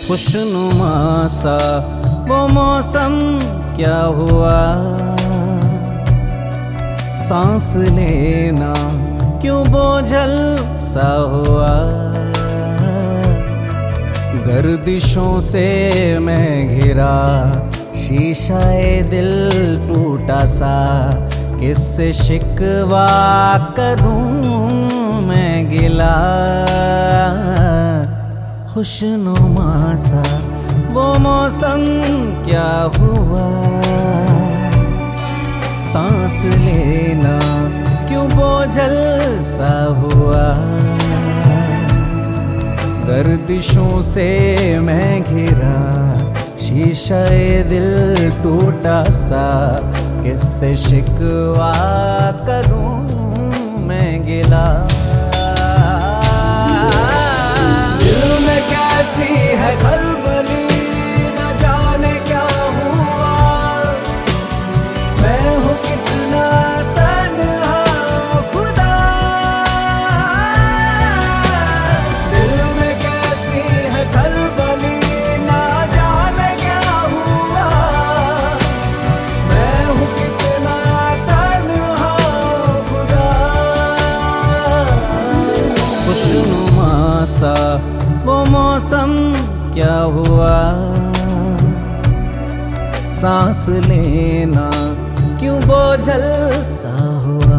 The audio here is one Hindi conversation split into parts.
खुशनुमा सा वो मौसम क्या हुआ, सांस लेना क्यों बोझल सा हुआ। गर्दिशों से मैं घिरा, शीशाए दिल टूटा सा, किससे शिकवा करूं मैं गिला। खुशनुमा सा वो मौसम क्या हुआ, सांस लेना क्यों बोझल सा हुआ। गर्दिशों से मैं घिरा, शीशाए दिल टूटा सा, किससे शिकवा करूं मैं गिला। दिल में कैसी है खलबली, न जाने क्या हुआ। मैं हूँ कितना तन्हा खुदा। दिल में कैसी है खलबली, न जाने क्या हुआ। मैं हूँ कितना तन्हा खुदा। खुशनुमा सा वो मौसम क्या हुआ, सांस लेना क्यों बोझल सा हुआ।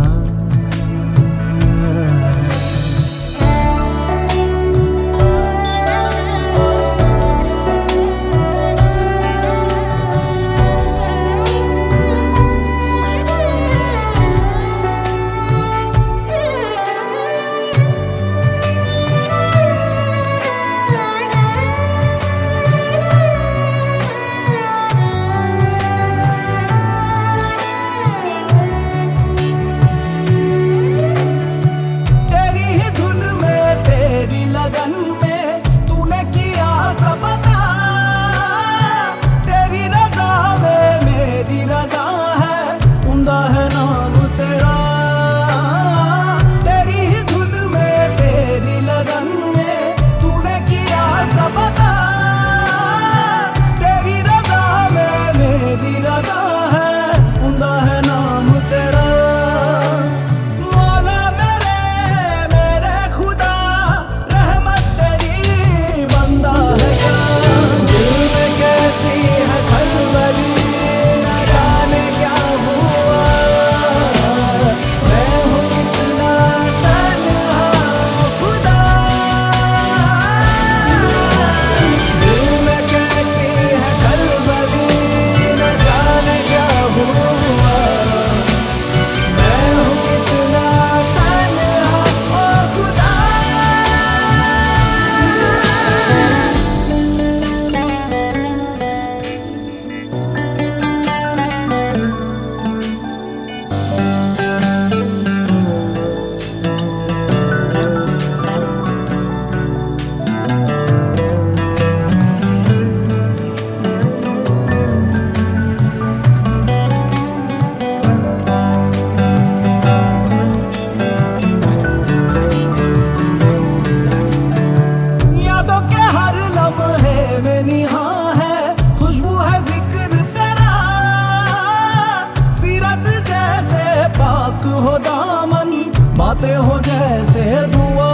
हो दामन, बातें हो जैसे दुआ।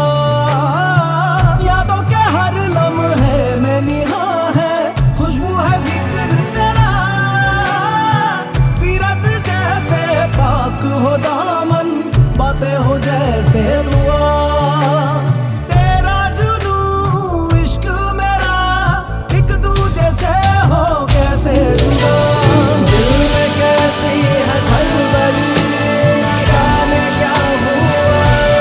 यादों के हर लम्हे में निगाह है, खुशबू है जिक्र तेरा। सीरत जैसे पाक हो दामन, बातें हो जैसे दुआ। तेरा जुनून इश्क मेरा एक दूजे से हो कैसे जुदा। दिल में कैसी है खलबली, न जाने क्या हुआ।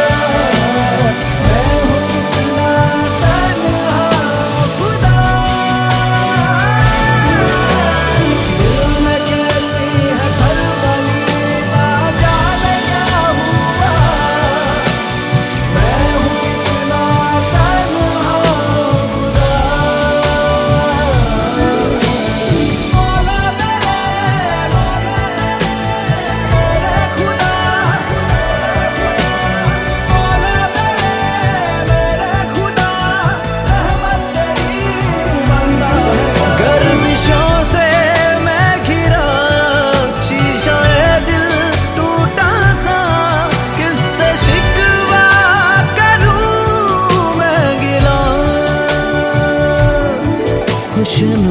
जश्न